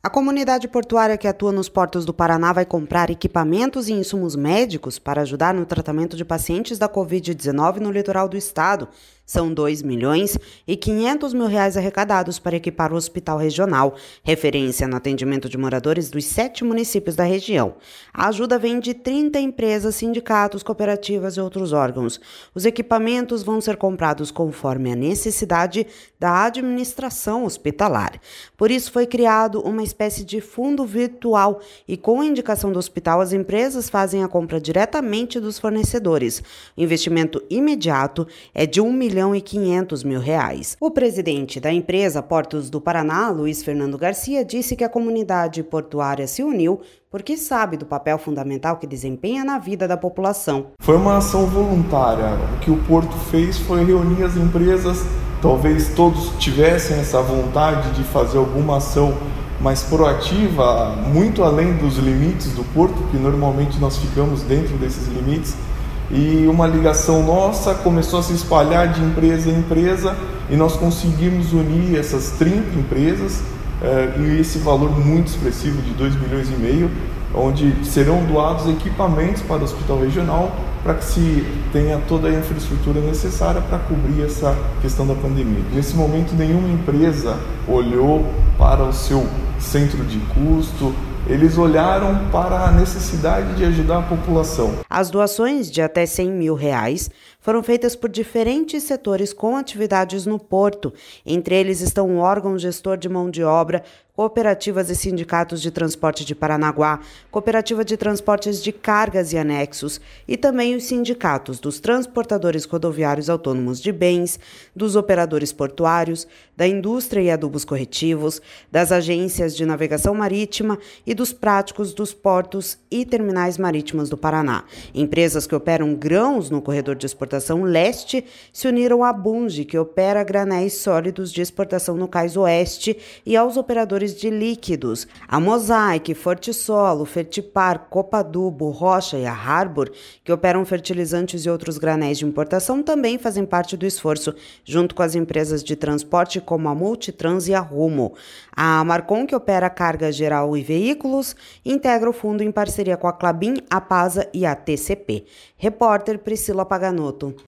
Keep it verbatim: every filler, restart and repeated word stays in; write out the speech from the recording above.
A comunidade portuária que atua nos portos do Paraná vai comprar equipamentos e insumos médicos para ajudar no tratamento de pacientes da covid dezenove no litoral do estado. São dois milhões e quinhentos mil reais arrecadados para equipar o hospital regional, referência no atendimento de moradores dos sete municípios da região. A ajuda vem de trinta empresas, sindicatos, cooperativas e outros órgãos. Os equipamentos vão ser comprados conforme a necessidade da administração hospitalar. Por isso foi criado uma espécie de fundo virtual e, com a indicação do hospital, as empresas fazem a compra diretamente dos fornecedores. O investimento imediato é de um milhão e quinhentos mil reais. O presidente da empresa Portos do Paraná, Luiz Fernando Garcia, disse que a comunidade portuária se uniu porque sabe do papel fundamental que desempenha na vida da população. Foi uma ação voluntária. O que o Porto fez foi reunir as empresas, talvez todos tivessem essa vontade de fazer alguma ação mais proativa, muito além dos limites do Porto, que normalmente nós ficamos dentro desses limites, e uma ligação nossa começou a se espalhar de empresa em empresa e nós conseguimos unir essas trinta empresas eh, e esse valor muito expressivo de dois milhões e meio, onde serão doados equipamentos para o hospital regional para que se tenha toda a infraestrutura necessária para cobrir essa questão da pandemia. Nesse momento, nenhuma empresa olhou para o seu centro de custo, eles olharam para a necessidade de ajudar a população. As doações de até cem mil reais foram feitas por diferentes setores com atividades no porto. Entre eles estão o órgão gestor de mão de obra, cooperativas e sindicatos de transporte de Paranaguá, cooperativa de transportes de cargas e anexos e também os sindicatos dos transportadores rodoviários autônomos de bens, dos operadores portuários, da indústria e adubos corretivos, das agências de navegação marítima e dos práticos dos portos e terminais marítimos do Paraná. Empresas que operam grãos no corredor de exportação leste se uniram à Bunge, que opera granéis sólidos de exportação no Cais Oeste, e aos operadores de líquidos. A Mosaic, Fortisolo, Fertipar, Copadubo, Rocha e a Harbor, que operam fertilizantes e outros granéis de importação, também fazem parte do esforço, junto com as empresas de transporte como a Multitrans e a Rumo. A Marcon, que opera carga geral e veículos, integra o fundo em parceria com a Klabin, a Pasa e a T C P. Repórter Priscila Paganoto.